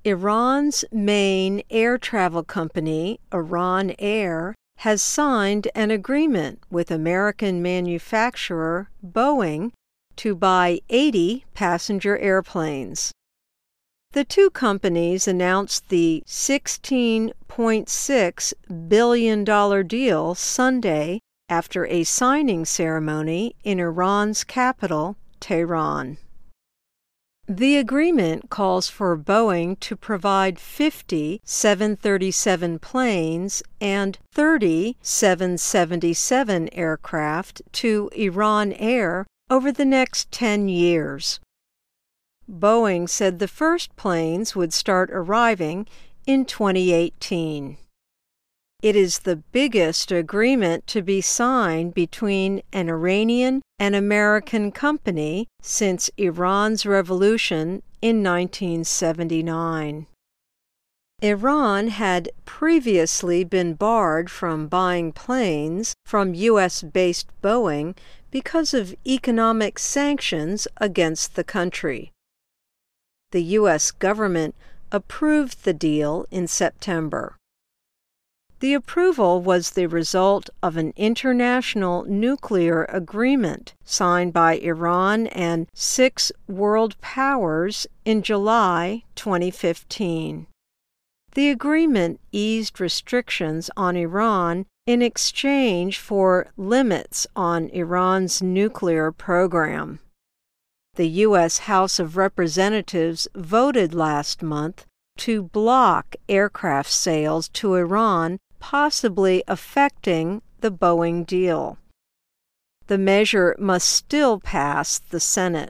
Iran's main air travel company, Iran Air, has signed an agreement with American manufacturer Boeing to buy 80 passenger airplanes. The two companies announced the $16.6 billion deal Sunday after a signing ceremony in Iran's capital, Tehran. The agreement calls for Boeing to provide 50 737 planes and 30 777 aircraft to Iran Air over the next 10 years. Boeing said the first planes would start arriving in 2018. It is the biggest agreement to be signed between an Iranian and American company since Iran's revolution in 1979. Iran had previously been barred from buying planes from U.S.-based Boeing because of economic sanctions against the country. The U.S. government approved the deal in September. The approval was the result of an international nuclear agreement signed by Iran and 6 world powers in July 2015. The agreement eased restrictions on Iran in exchange for limits on Iran's nuclear program. The U.S. House of Representatives voted last month to block aircraft sales to Iran, possibly affecting the Boeing deal. The measure must still pass the Senate.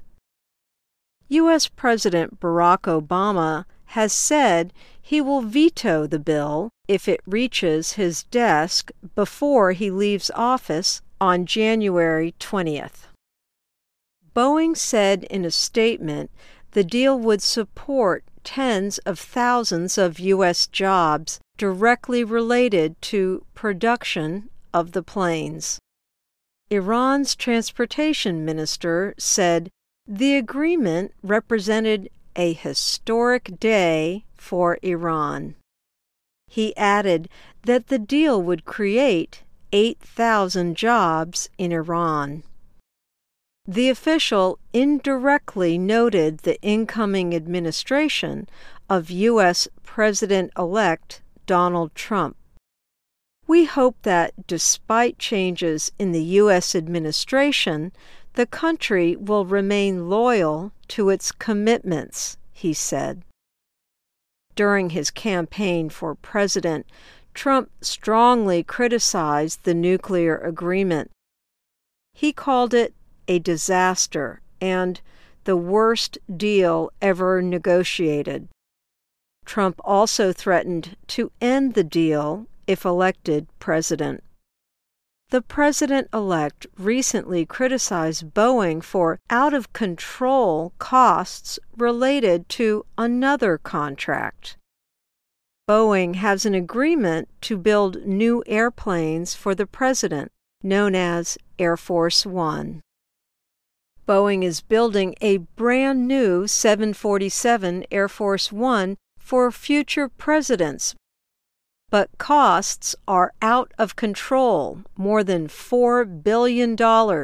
U.S. President Barack Obama has said he will veto the bill if it reaches his desk before he leaves office on January 20th. Boeing said in a statement the deal would support tens of thousands of U.S. jobs directly related to production of the planes. Iran's transportation minister said the agreement represented a historic day for Iran. He added that the deal would create 8,000 jobs in Iran. The official indirectly noted the incoming administration of U.S. President-elect Donald Trump. We hope that despite changes in the U.S. administration, the country will remain loyal to its commitments, he said. During his campaign for president, Trump strongly criticized the nuclear agreement. He called it a disaster and the worst deal ever negotiated. Trump also threatened to end the deal if elected president. The president-elect recently criticized Boeing for out-of-control costs related to another contract. Boeing has an agreement to build new airplanes for the president, known as Air Force One. Boeing is building a brand new 747 Air Force One for future presidents, but costs are out of control, more than $4 billion.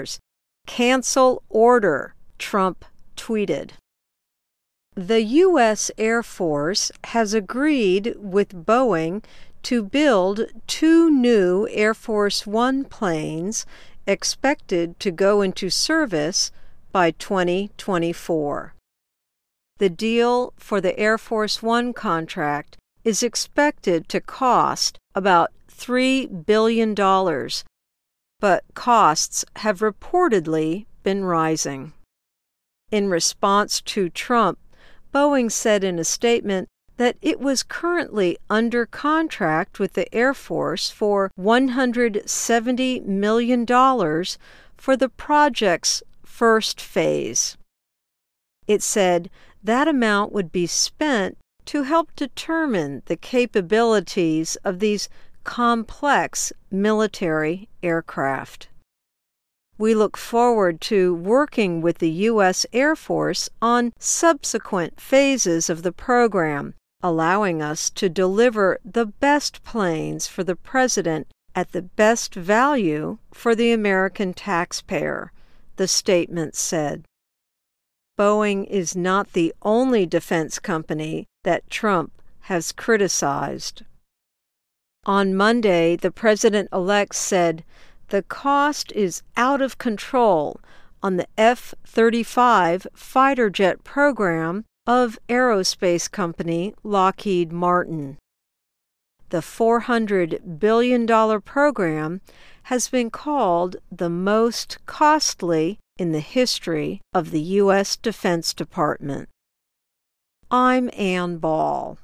Cancel order, Trump tweeted. The U.S. Air Force has agreed with Boeing to build 2 new Air Force One planes expected to go into service by 2024. The deal for the Air Force One contract is expected to cost about $3 billion, but costs have reportedly been rising. In response to Trump, Boeing said in a statement that it was currently under contract with the Air Force for $170 million for the project's first phase. It said that amount would be spent to help determine the capabilities of these complex military aircraft. We look forward to working with the U.S. Air Force on subsequent phases of the program, allowing us to deliver the best planes for the President at the best value for the American taxpayer, the statement said. Boeing is not the only defense company that Trump has criticized. On Monday, the president-elect said the cost is out of control on the F-35 fighter jet program of aerospace company Lockheed Martin. The $400 billion program has been called the most costly in the history of the U.S. Defense Department. I'm Ann Ball.